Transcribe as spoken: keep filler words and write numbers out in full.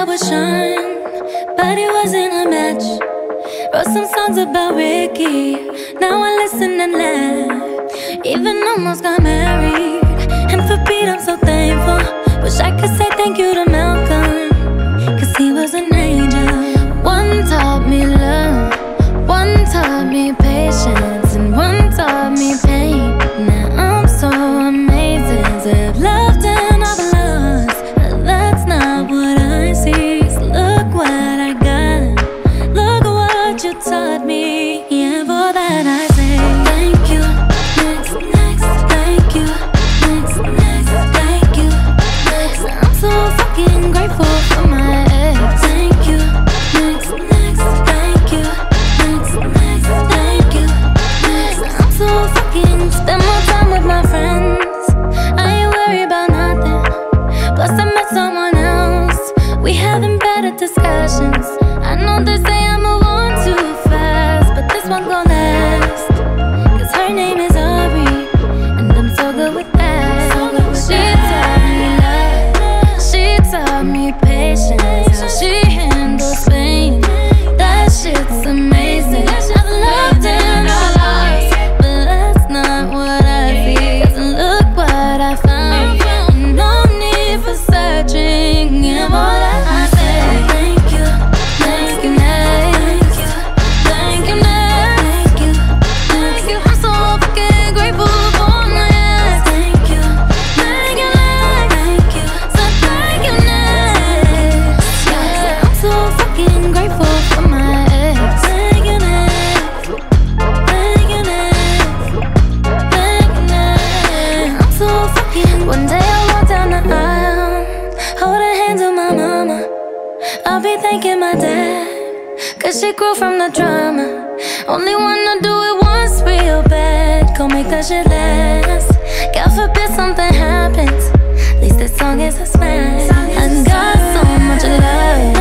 would shine, but it wasn't a match. Wrote some songs about Ricky, now I listen and laugh. Even almost got married, and for Pete I'm so thankful. Wish I could say thank you to Malcolm, cause he was an angel. One taught me love, one taught me patience, and one taught me pain. Now I'm so amazing to have loved and I've lost, but that's not what I see. So look what I got, look what you taught me. Yeah, for that I say thank you. Next, next, thank you. Next, next, thank you. Next, I'm so fucking grateful for my ex. Thank you. Next, next, thank you. Next, next, thank you. Next, I'm so fucking spend more time with my friends. I ain't worried about nothing. Plus I met someone else. We having better discussions. I know they say I move on too fast, but this one gon' last, cause her name is Aubrey, and I'm so good with that. So good with she that. Taught me love, she taught me patience, how she handles pain. That shit's amazing. I've loved and I lost, but that's not what I see. Cause look what I found, no need for searching. Yeah, boy, I say thank you, thank you, next, thank you, next, thank you, thank you. I'm so fucking grateful for my ex. Thank you, thank you, next, thank you, so thank you, next. Yeah, I'm so fucking grateful for my ex. Thank you, next, thank you, next, thank you, next. I'm so fucking. One day I walk down the aisle, hold her hands with my mama. I'll be thanking my dad, cause she grew from the drama. Only wanna do it once real bad, gon' make that shit last. God forbid something happens, at least this song is a smash. I got so much love